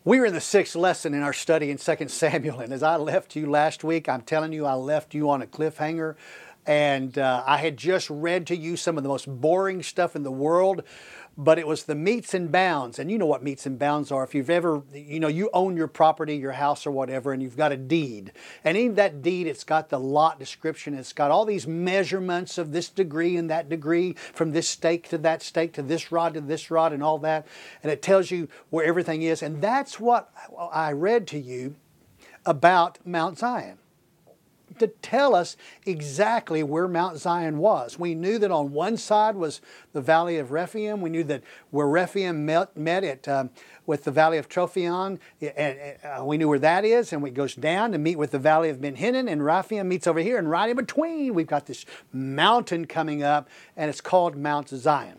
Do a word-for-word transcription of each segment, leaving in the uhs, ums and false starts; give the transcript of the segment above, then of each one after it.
We're in the sixth lesson in our study in Second Samuel, and as I left you last week, I'm telling you, I left you on a cliffhanger, and uh, I had just read to you some of the most boring stuff in the world, but it was the metes and bounds, and you know what metes and bounds are. If you've ever, you know, you own your property, your house or whatever, and you've got a deed, and in that deed, it's got the lot description, it's got all these measurements of this degree and that degree, from this stake to that stake to this rod to this rod and all that, and it tells you where everything is, and that's what I read to you about Mount Zion, to tell us exactly where Mount Zion was. We knew that on one side was the Valley of Rephaim. We knew that where Rephaim met, met it um, with the Valley of Trophion, and uh, we knew where that is, and it goes down to meet with the Valley of Ben Hinnom, and Rephaim meets over here, and right in between we've got this mountain coming up, and it's called Mount Zion.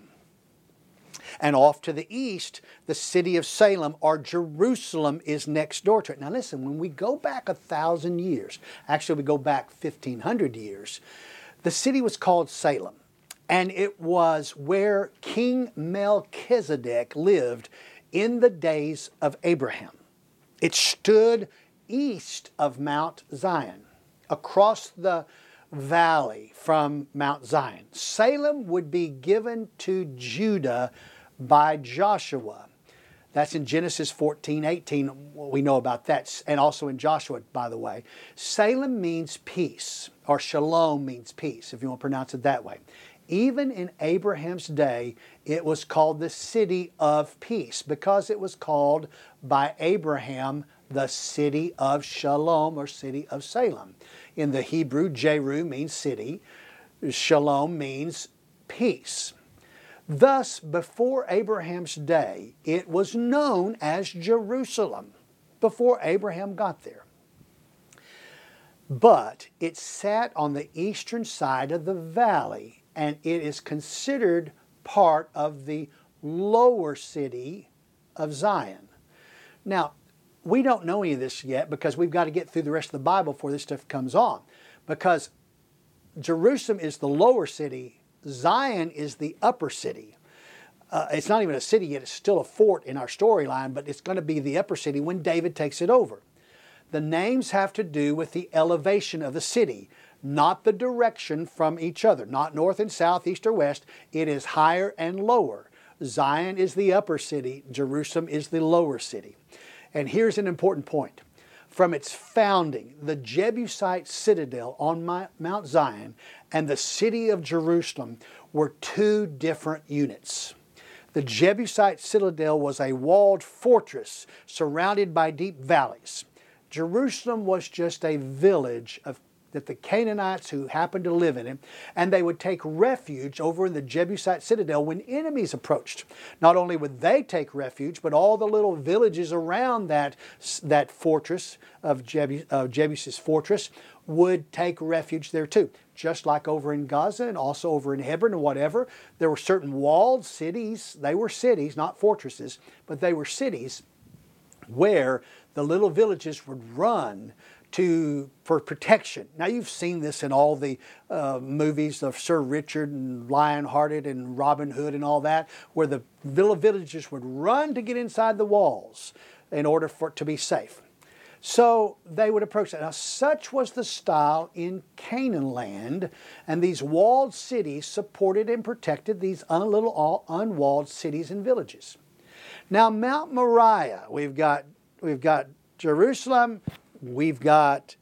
And off to the east, the city of Salem, or Jerusalem, is next door to it. Now listen, when we go back a thousand years, actually we go back fifteen hundred years, the city was called Salem. And it was where King Melchizedek lived in the days of Abraham. It stood east of Mount Zion, across the valley from Mount Zion. Salem would be given to Judah by Joshua. That's in Genesis fourteen eighteen. We know about that. And also in Joshua, by the way. Salem means peace, or shalom means peace, if you want to pronounce it that way. Even in Abraham's day, it was called the city of peace, because it was called by Abraham the city of Shalom, or city of Salem. In the Hebrew, Jeru means city. Shalom means peace. Thus, before Abraham's day, it was known as Jerusalem, before Abraham got there. But it sat on the eastern side of the valley, and it is considered part of the lower city of Zion. Now, we don't know any of this yet, because we've got to get through the rest of the Bible before this stuff comes on. Because Jerusalem is the lower city, Zion is the upper city. Uh, it's not even a city yet, it's still a fort in our storyline, but it's going to be the upper city when David takes it over. The names have to do with the elevation of the city, not the direction from each other, not north and south, east or west. It is higher and lower. Zion is the upper city, Jerusalem is the lower city. And here's an important point. From its founding, the Jebusite citadel on Mount Zion and the city of Jerusalem were two different units. The Jebusite citadel was a walled fortress surrounded by deep valleys. Jerusalem was just a village of that the Canaanites who happened to live in it, and they would take refuge over in the Jebusite citadel when enemies approached. Not only would they take refuge, but all the little villages around that, that fortress of Jebus, uh, Jebus's fortress would take refuge there too. Just like over in Gaza and also over in Hebron and whatever, there were certain walled cities. They were cities, not fortresses, but they were cities where the little villages would run to for protection. Now you've seen this in all the uh, movies of Sir Richard and Lionhearted and Robin Hood and all that, where the little villagers would run to get inside the walls in order for it to be safe. So they would approach that. Now such was the style in Canaan land, and these walled cities supported and protected these un little unwalled cities and villages. Now Mount Moriah, we've got we've got Jerusalem, we've got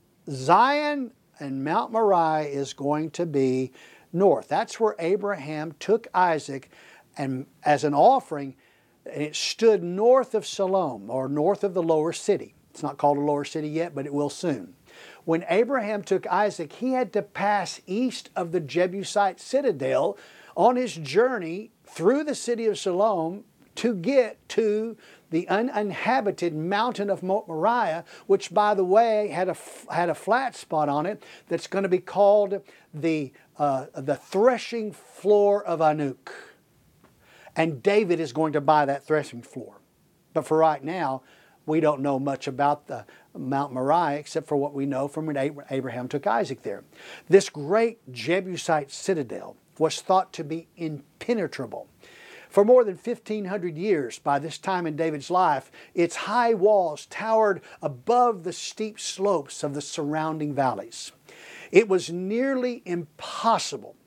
Zion, and Mount Moriah is going to be north. That's where Abraham took Isaac and as an offering, and it stood north of Shalom, or north of the lower city. It's not called a lower city yet, but it will soon. When Abraham took Isaac, he had to pass east of the Jebusite citadel on his journey through the city of Shalom to get to the uninhabited mountain of Mount Moriah, which, by the way, had a, had a flat spot on it that's going to be called the, uh, the threshing floor of Anuch. And David is going to buy that threshing floor. But for right now, we don't know much about the Mount Moriah except for what we know from when Abraham took Isaac there. This great Jebusite citadel was thought to be impenetrable. For more than fifteen hundred years, by this time in David's life, its high walls towered above the steep slopes of the surrounding valleys. It was nearly impossible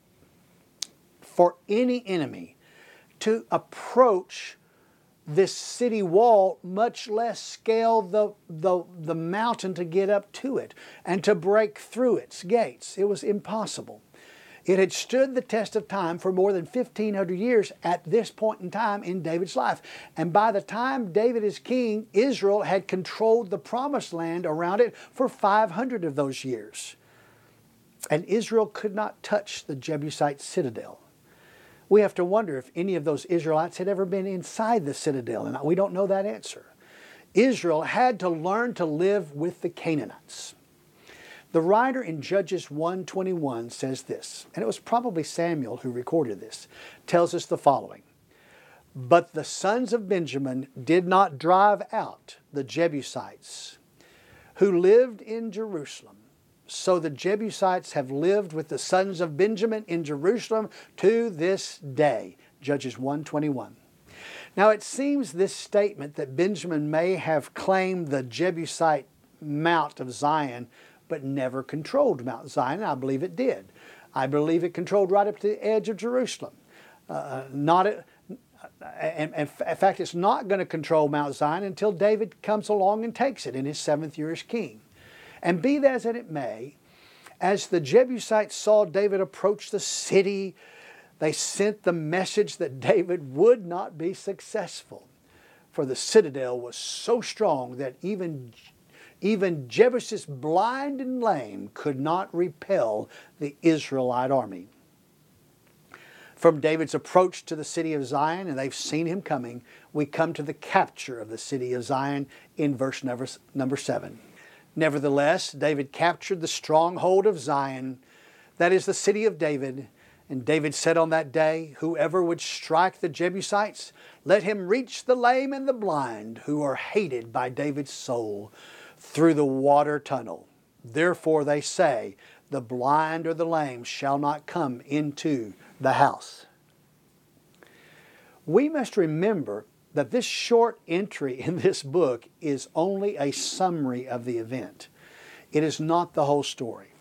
for any enemy to approach this city wall, much less scale the, the, the mountain to get up to it and to break through its gates. It was impossible. It had stood the test of time for more than fifteen hundred years at this point in time in David's life. And by the time David is king, Israel had controlled the promised land around it for five hundred of those years. And Israel could not touch the Jebusite citadel. We have to wonder if any of those Israelites had ever been inside the citadel, and we don't know that answer. Israel had to learn to live with the Canaanites. The writer in Judges one twenty-one says this, and it was probably Samuel who recorded this, tells us the following. But the sons of Benjamin did not drive out the Jebusites who lived in Jerusalem. So the Jebusites have lived with the sons of Benjamin in Jerusalem to this day. Judges one twenty-one. Now it seems this statement that Benjamin may have claimed the Jebusite Mount of Zion but never controlled Mount Zion. I believe it did. I believe it controlled right up to the edge of Jerusalem. Uh, not a, and, and in fact, it's not going to control Mount Zion until David comes along and takes it in his seventh year as king. And be that as it may, as the Jebusites saw David approach the city, they sent the message that David would not be successful. For the citadel was so strong that even Even Jebusites, blind and lame, could not repel the Israelite army. From David's approach to the city of Zion, and they've seen him coming, we come to the capture of the city of Zion in verse number, number seven. Nevertheless, David captured the stronghold of Zion, that is the city of David. And David said on that day, whoever would strike the Jebusites, let him reach the lame and the blind, who are hated by David's soul, through the water tunnel. Therefore they say, the blind or the lame shall not come into the house. We must remember that this short entry in this book is only a summary of the event. It is not the whole story.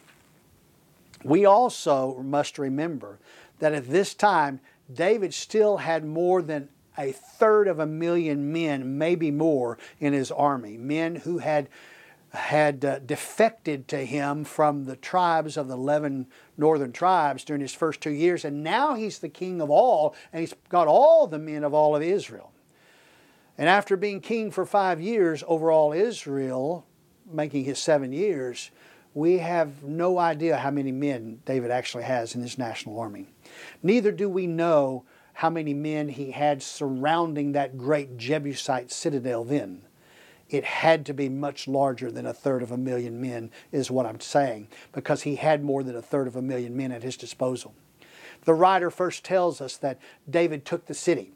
We also must remember that at this time, David still had more than a third of a million men, maybe more, in his army. Men who had, had uh, defected to him from the tribes of the eleven northern tribes during his first two years. And now he's the king of all, and he's got all the men of all of Israel. And after being king for five years over all Israel, making his seven years, we have no idea how many men David actually has in his national army. Neither do we know how many men he had surrounding that great Jebusite citadel then. It had to be much larger than a third of a million men, is what I'm saying, because he had more than a third of a million men at his disposal. The writer first tells us that David took the city.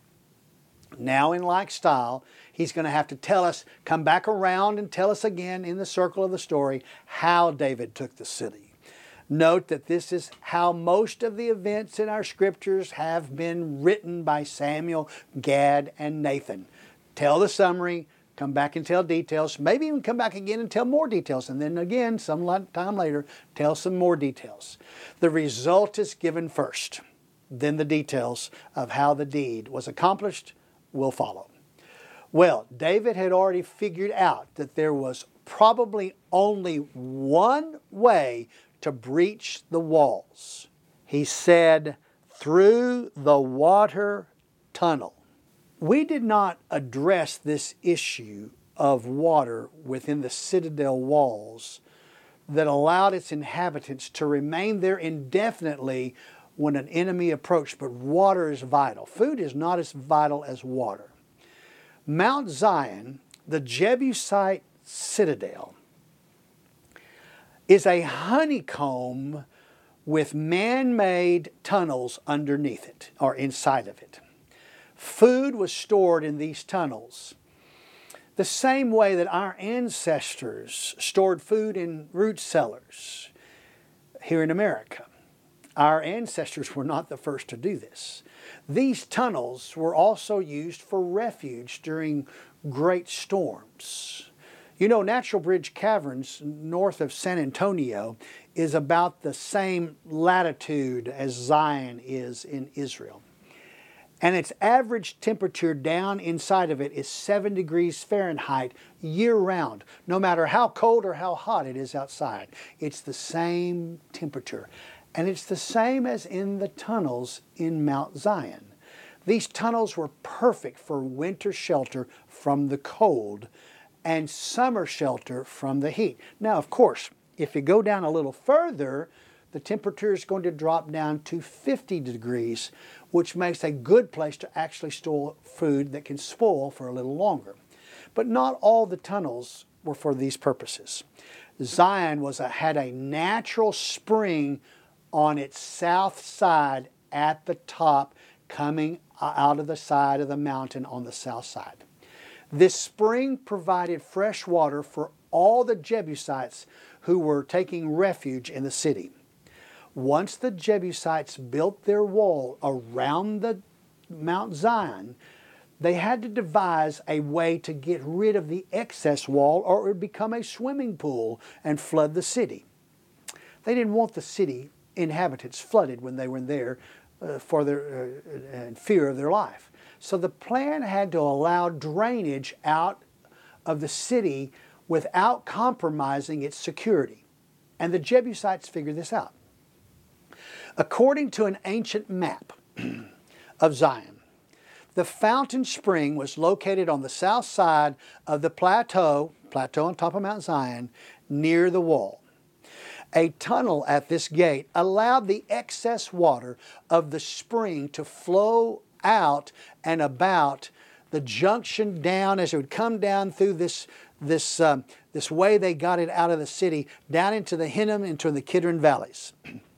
Now in like style, he's going to have to tell us, come back around and tell us again in the circle of the story, how David took the city. Note that this is how most of the events in our scriptures have been written by Samuel, Gad, and Nathan. Tell the summary, come back and tell details, maybe even come back again and tell more details, and then again, some time later, tell some more details. The result is given first. Then the details of how the deed was accomplished will follow. Well, David had already figured out that there was probably only one way to breach the walls. He said, through the water tunnel. We did not address this issue of water within the citadel walls that allowed its inhabitants to remain there indefinitely when an enemy approached, but water is vital. Food is not as vital as water. Mount Zion, the Jebusite citadel, is a honeycomb with man-made tunnels underneath it, or inside of it. Food was stored in these tunnels the same way that our ancestors stored food in root cellars here in America. our ancestors were not the first to do this. These tunnels were also used for refuge during great storms. You know, Natural Bridge Caverns, north of San Antonio, is about the same latitude as Zion is in Israel. And its average temperature down inside of it is seven degrees Fahrenheit year-round, no matter how cold or how hot it is outside. It's the same temperature. And it's the same as in the tunnels in Mount Zion. These tunnels were perfect for winter shelter from the cold and summer shelter from the heat. Now, of course, if you go down a little further, the temperature is going to drop down to fifty degrees, which makes a good place to actually store food that can spoil for a little longer. But not all the tunnels were for these purposes. Zion was a, had a natural spring on its south side at the top, coming out of the side of the mountain on the south side. This spring provided fresh water for all the Jebusites who were taking refuge in the city. Once the Jebusites built their wall around the Mount Zion, they had to devise a way to get rid of the excess wall, or it would become a swimming pool and flood the city. They didn't want the city inhabitants flooded when they were there uh, for their uh, in fear of their life. So the plan had to allow drainage out of the city without compromising its security. And the Jebusites figured this out. According to an ancient map of Zion, the fountain spring was located on the south side of the plateau, plateau on top of Mount Zion, near the wall. A tunnel at this gate allowed the excess water of the spring to flow out and about the junction down as it would come down through this, this, um, this way they got it out of the city, down into the Hinnom, into the Kidron valleys.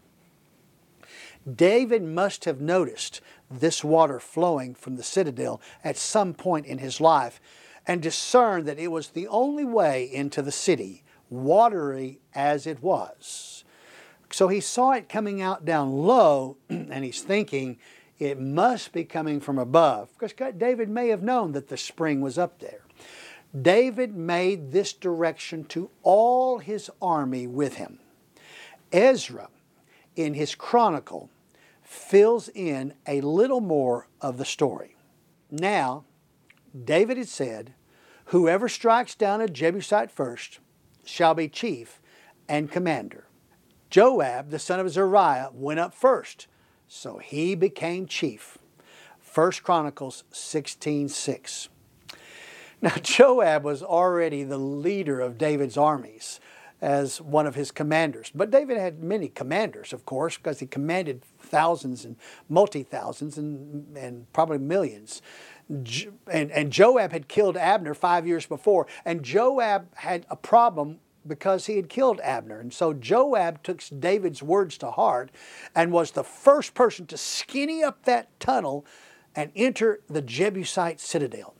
David must have noticed this water flowing from the citadel at some point in his life and discerned that it was the only way into the city, watery as it was. So he saw it coming out down low, and he's thinking it must be coming from above, because David may have known that the spring was up there. David made this direction to all his army with him. Ezra, in his chronicle, fills in a little more of the story. Now, David had said, "Whoever strikes down a Jebusite first shall be chief and commander." Joab, the son of Zeruiah, went up first, so he became chief. First Chronicles sixteen six. Now, Joab was already the leader of David's armies as one of his commanders. But David had many commanders, of course, because he commanded thousands and multi-thousands and, and probably millions. And, and Joab had killed Abner five years before. And Joab had a problem because he had killed Abner. And so Joab took David's words to heart and was the first person to skinny up that tunnel and enter the Jebusite citadel.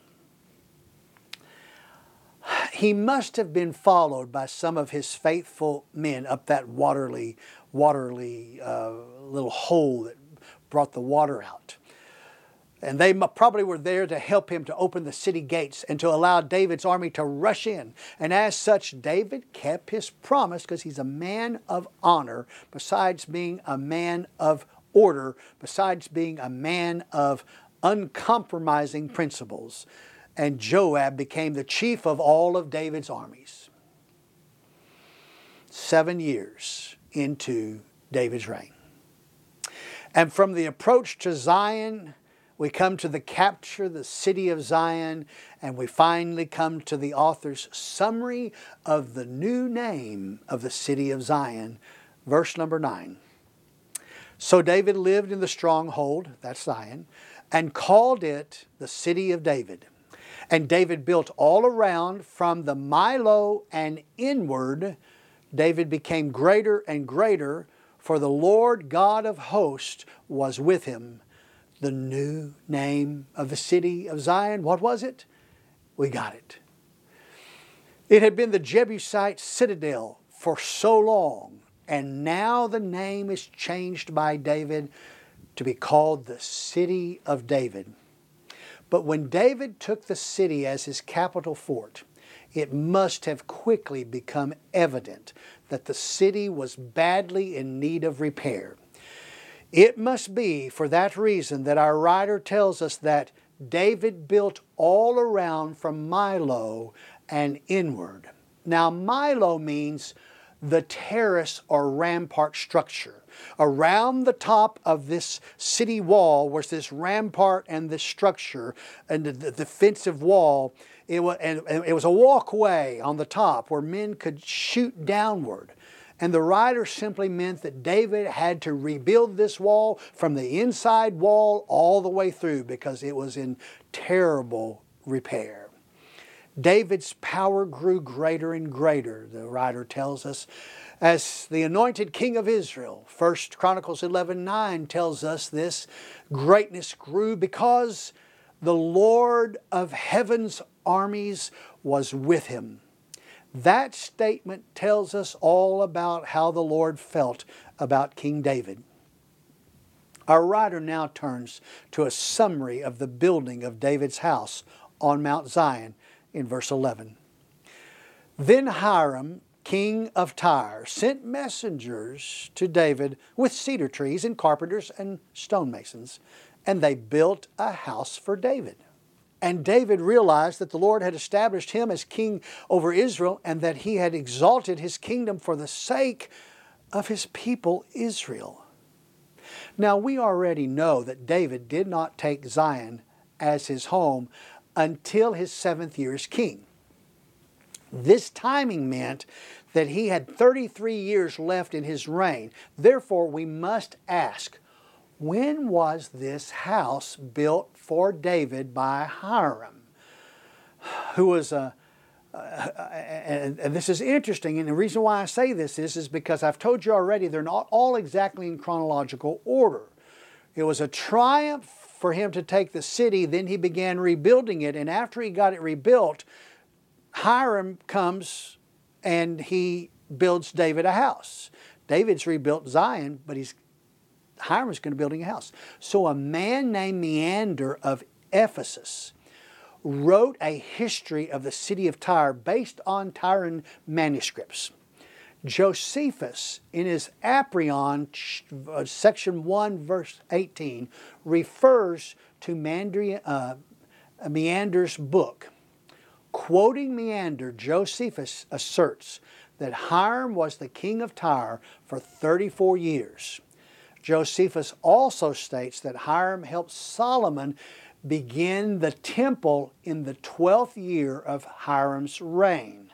He must have been followed by some of his faithful men up that watery, watery uh, little hole that brought the water out. And they probably were there to help him to open the city gates and to allow David's army to rush in. And as such, David kept his promise because he's a man of honor, besides being a man of order, besides being a man of uncompromising principles. And Joab became the chief of all of David's armies. Seven years into David's reign. And from the approach to Zion, we come to the capture of the city of Zion, and we finally come to the author's summary of the new name of the city of Zion. Verse number nine. So David lived in the stronghold, that's Zion, and called it the city of David. And David built all around from the Milo and inward. David became greater and greater, for the Lord God of hosts was with him. The new name of the city of Zion, what was it? We got it. It had been the Jebusite citadel for so long, and now the name is changed by David to be called the City of David. But when David took the city as his capital fort, it must have quickly become evident that the city was badly in need of repair. It must be for that reason that our writer tells us that David built all around from Millo and inward. Now, Millo means the terrace or rampart structure. Around the top of this city wall was this rampart and this structure and the, the defensive wall. It was, and, and it was a walkway on the top where men could shoot downward. And the writer simply meant that David had to rebuild this wall from the inside wall all the way through because it was in terrible repair. David's power grew greater and greater, the writer tells us, as the anointed king of Israel. First Chronicles eleven nine tells us this greatness grew because the Lord of heaven's armies was with him. That statement tells us all about how the Lord felt about King David. Our writer now turns to a summary of the building of David's house on Mount Zion in verse eleven. Then Hiram, king of Tyre, sent messengers to David with cedar trees and carpenters and stonemasons, and they built a house for David. And David realized that the Lord had established him as king over Israel and that he had exalted his kingdom for the sake of his people Israel. Now, we already know that David did not take Zion as his home until his seventh year as king. This timing meant that he had thirty-three years left in his reign. Therefore, we must ask, when was this house built for David by Hiram, who was a, uh, and, and this is interesting, and the reason why I say this is, is because I've told you already they're not all exactly in chronological order. It was a triumph for him to take the city, then he began rebuilding it, and after he got it rebuilt, Hiram comes and he builds David a house. David's rebuilt Zion, but he's Hiram's going to be building a house. So a man named Menander of Ephesus wrote a history of the city of Tyre based on Tyrian manuscripts. Josephus, in his Appian, section one, verse eighteen, refers to Mandri, uh, Meander's book. Quoting Menander, Josephus asserts that Hiram was the king of Tyre for thirty-four years. Josephus also states that Hiram helped Solomon begin the temple in the twelfth year of Hiram's reign.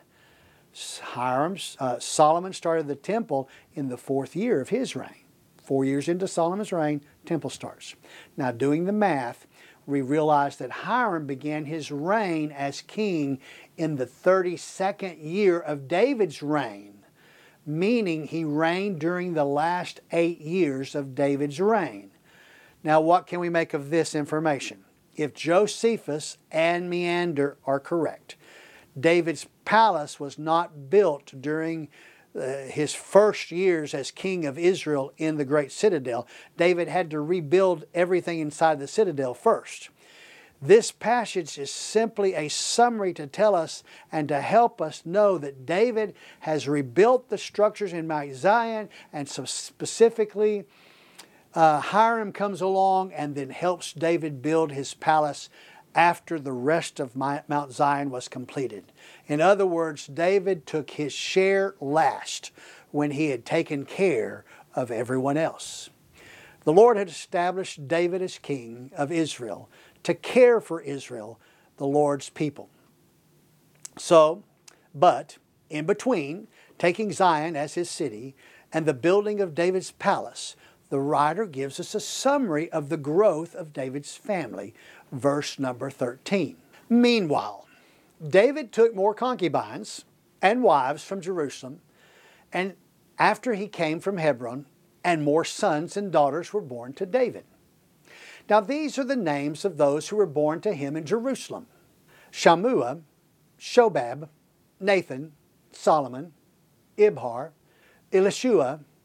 Hiram's, uh, Solomon started the temple in the fourth year of his reign. Four years into Solomon's reign, temple starts. Now, doing the math, we realize that Hiram began his reign as king in the thirty-second year of David's reign, meaning he reigned during the last eight years of David's reign. Now, what can we make of this information? If Josephus and Menander are correct, David's palace was not built during uh, his first years as king of Israel in the great citadel. David had to rebuild everything inside the citadel first. This passage is simply a summary to tell us and to help us know that David has rebuilt the structures in Mount Zion, and so specifically uh, Hiram comes along and then helps David build his palace after the rest of Mount Zion was completed. In other words, David took his share last when he had taken care of everyone else. The Lord had established David as king of Israel to care for Israel, the Lord's people. So, but in between taking Zion as his city and the building of David's palace, the writer gives us a summary of the growth of David's family, verse number thirteen. Meanwhile, David took more concubines and wives from Jerusalem, and after he came from Hebron, and more sons and daughters were born to David. Now these are the names of those who were born to him in Jerusalem: Shammua, Shobab, Nathan, Solomon, Ibhar, Elishua,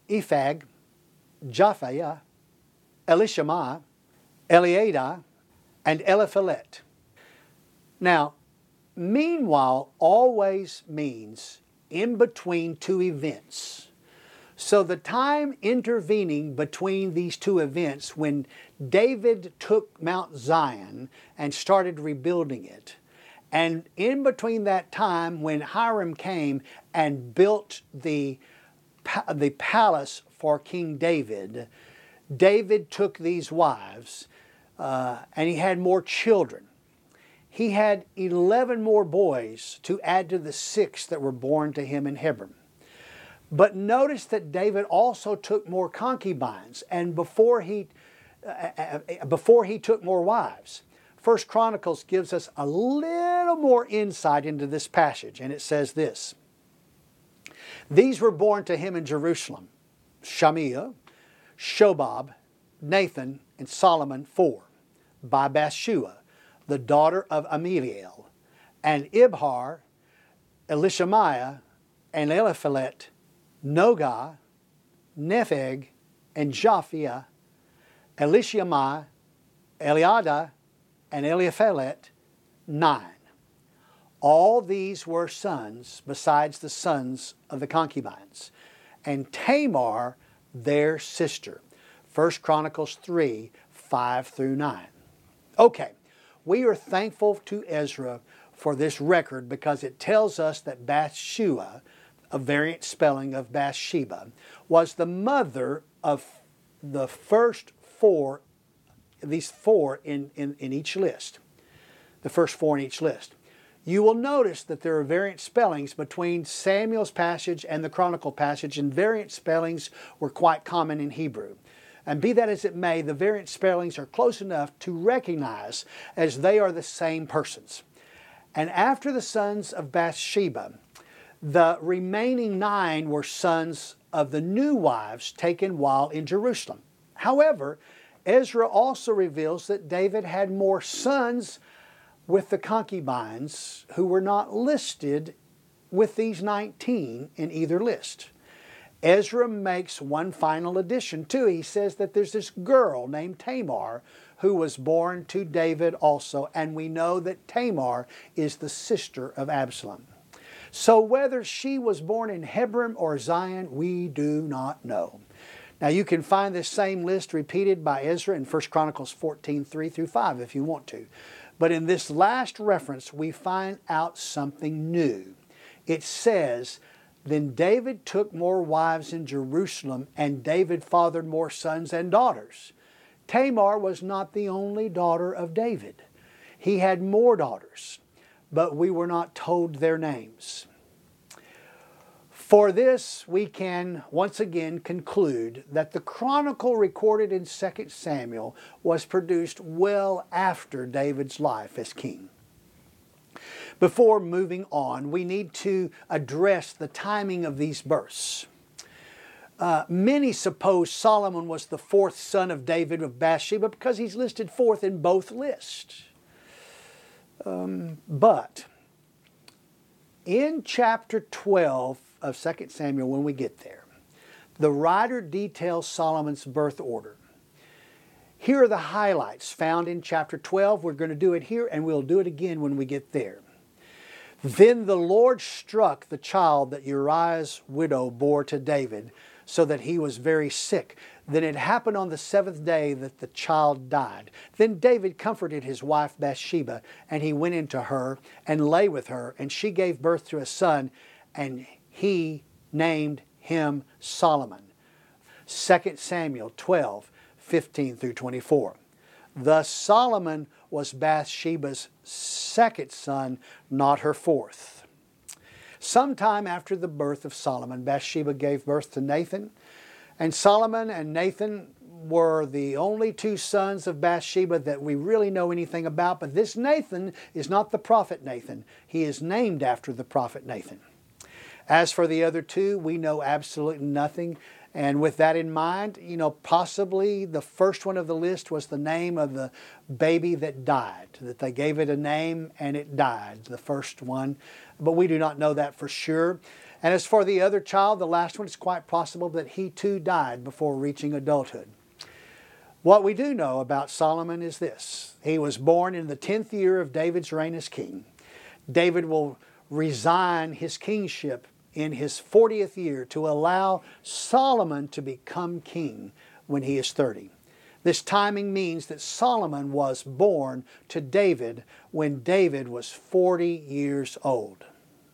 Ephag, Japhia, Elishama, Eliada, and Eliphalet. Now, meanwhile always means in between two events. So the time intervening between these two events, when David took Mount Zion and started rebuilding it, and in between that time when Hiram came and built the, the palace for King David, David took these wives uh, and he had more children. He had eleven more boys to add to the six that were born to him in Hebron. But notice that David also took more concubines, and before he, uh, before he took more wives. First Chronicles gives us a little more insight into this passage, and it says this. These were born to him in Jerusalem: Shemiah, Shobab, Nathan, and Solomon, four, by Bathsheba, the daughter of Ameliel, and Ibhar, Elishamiah, and Eliphalet, Nogah, Nepheg, and Japhia, Elishama, Eliada, and Eliphalet, nine. All these were sons besides the sons of the concubines, and Tamar their sister. First Chronicles three, five through nine. Okay, we are thankful to Ezra for this record because it tells us that Bathsheba, a variant spelling of Bathsheba, was the mother of the first four, these four in, in, in each list. The first four in each list. You will notice that there are variant spellings between Samuel's passage and the Chronicle passage, and variant spellings were quite common in Hebrew. And be that as it may, the variant spellings are close enough to recognize as they are the same persons. And after the sons of Bathsheba, the remaining nine were sons of the new wives taken while in Jerusalem. However, Ezra also reveals that David had more sons with the concubines who were not listed with these nineteen in either list. Ezra makes one final addition too. He says that there's this girl named Tamar who was born to David also, and we know that Tamar is the sister of Absalom. So whether she was born in Hebron or Zion, we do not know. Now you can find this same list repeated by Ezra in First Chronicles fourteen, three through five if you want to. But in this last reference, we find out something new. It says, then David took more wives in Jerusalem, and David fathered more sons and daughters. Tamar was not the only daughter of David. He had more daughters, but we were not told their names. For this, we can once again conclude that the chronicle recorded in Second Samuel was produced well after David's life as king. Before moving on, we need to address the timing of these births. Uh, many suppose Solomon was the fourth son of David of Bathsheba because he's listed fourth in both lists. Um, but in chapter twelve of Second Samuel, when we get there, the writer details Solomon's birth order. Here are the highlights found in chapter twelve. We're going to do it here, and we'll do it again when we get there. Then the Lord struck the child that Uriah's widow bore to David, so that he was very sick. Then it happened on the seventh day that the child died. Then David comforted his wife Bathsheba, and he went into her and lay with her, and she gave birth to a son, and he named him Solomon. Second Samuel twelve, fifteen through twenty-four. Thus Solomon was Bathsheba's second son, not her fourth. Sometime after the birth of Solomon, Bathsheba gave birth to Nathan, and Solomon and Nathan were the only two sons of Bathsheba that we really know anything about, but this Nathan is not the prophet Nathan. He is named after the prophet Nathan. As for the other two, we know absolutely nothing. And with that in mind, you know, possibly the first one of the list was the name of the baby that died, that they gave it a name and it died, the first one. But we do not know that for sure. And as for the other child, the last one, it's quite possible that he too died before reaching adulthood. What we do know about Solomon is this. He was born in the tenth year of David's reign as king. David will resign his kingship in his fortieth year to allow Solomon to become king when he is thirty. This timing means that Solomon was born to David when David was forty years old.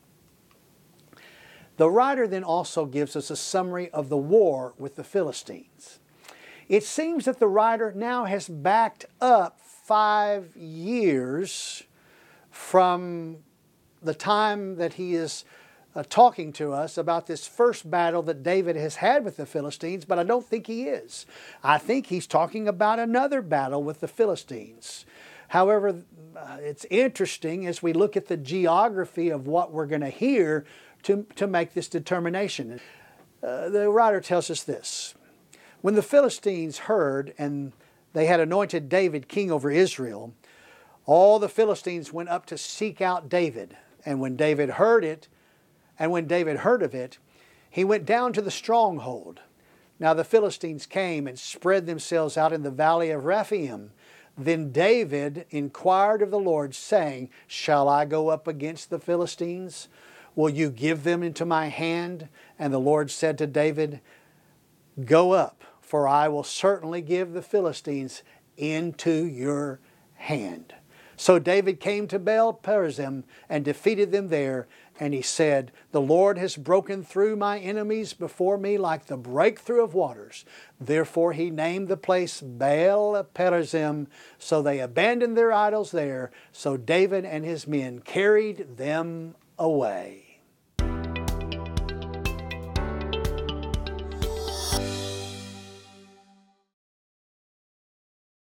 The writer then also gives us a summary of the war with the Philistines. It seems that the writer now has backed up five years from the time that he is uh, talking to us about this first battle that David has had with the Philistines, but I don't think he is. I think he's talking about another battle with the Philistines. However, uh, it's interesting as we look at the geography of what we're going to hear to, to make this determination. Uh, the writer tells us this. When the Philistines heard and they had anointed David king over Israel, all the Philistines went up to seek out David. And when David heard it, and when David heard of it, he went down to the stronghold. Now the Philistines came and spread themselves out in the valley of Rephaim. Then David inquired of the Lord, saying, Shall I go up against the Philistines? Will you give them into my hand? And the Lord said to David, Go up, for I will certainly give the Philistines into your hand. So David came to Baal Perazim and defeated them there. And he said, The Lord has broken through my enemies before me like the breakthrough of waters. Therefore he named the place Baal Perazim. So they abandoned their idols there. So David and his men carried them away.